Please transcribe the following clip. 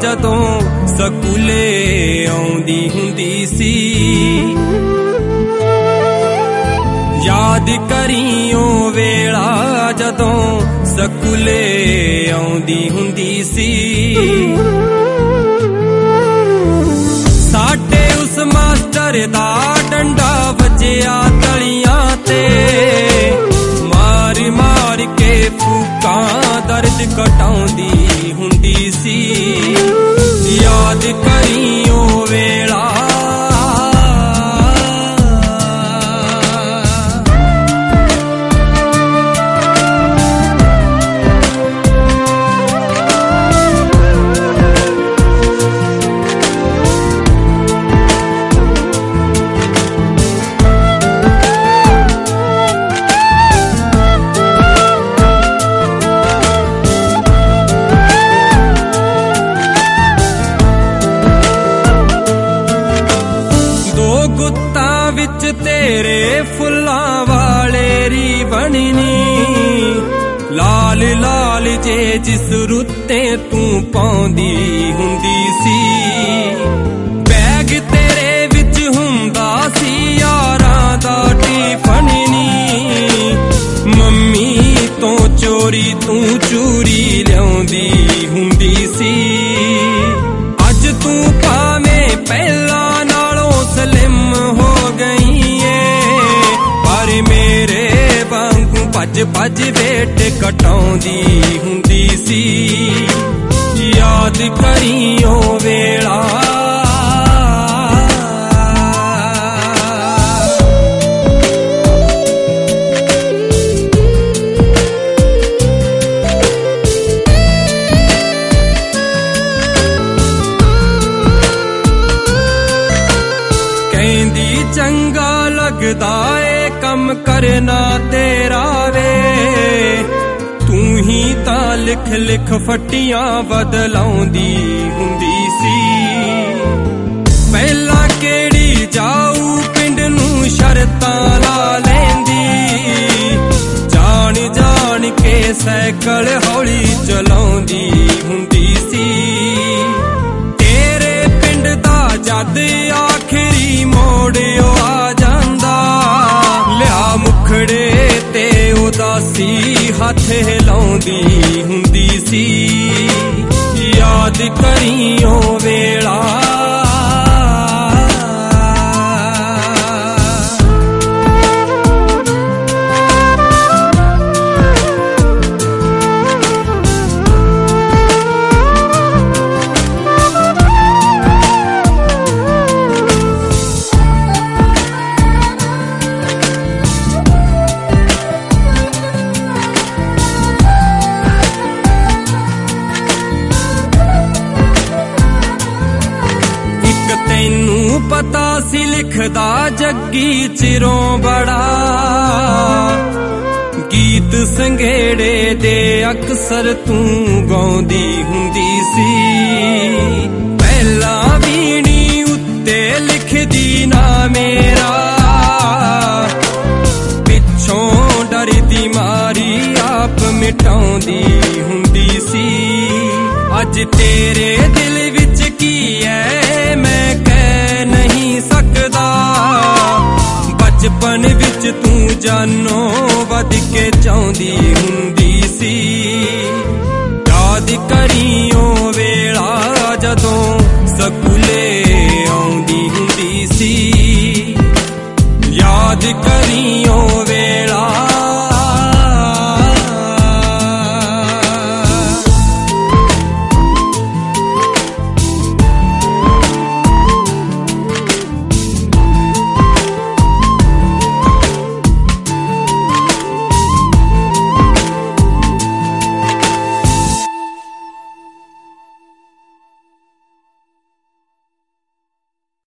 जदों ਸਕੂਲੇ ਆਉਂਦੀ ਹੁੰਦੀ ਸੀ। याद करियो वेला जदों ਸਕੂਲੇ आउंदी हुंदी सी। साडे उस मास्टर दा डंडा वजिया तलियां ते मार मार के फूकां दर्द घटाउंदी हुंदी सी। याद करियो वेला विच तेरे फुल्लां वाले री बननी लाल लाल जे जिस रुत्ते तू पाउंदी हुंदी सी। बैग तेरे विच हुंदा सी यारां दा टिफन नी मम्मी तो चोरी तू चूरी लियाउंदी हुंदी सी। अज तू भावें पहला नालों सलिम हो गई है पर मेरे वांगू भज भज वेट कटाउंदी हुंदी सी। याद करियो वेला चंगा लगदा ए कम करना तेरा वे तू ही तां लिख लिख फटियां बदलाउंदी हुंदी सी। पहला केड़ी जाऊ पिंड नू शर्तां ला लैंदी जान जान के साइकल हौली चलाउंदी हुंदी सी। तेरे पिंड दा जद आखिरी मोड़ियो आ जांदा लिया मुखड़े ते उदासी हथ हिलाउंदी हुंदी सी। याद करियो वेला पता सी लिखदा जग्गी चिरों बड़ा गीत संघेड़े दे अक्सर तू गाउंदी हुंदी सी। पहला बीनी उत्ते लिखदी ना मेरा पिछों डरदी मारी आप मिटाउंदी हुंदी सी। अज तेरे दिल विच की है मैं नहीं सकदा बचपन विच तू जानो वध के चाहुंदी हुंदी सी। याद करियो वे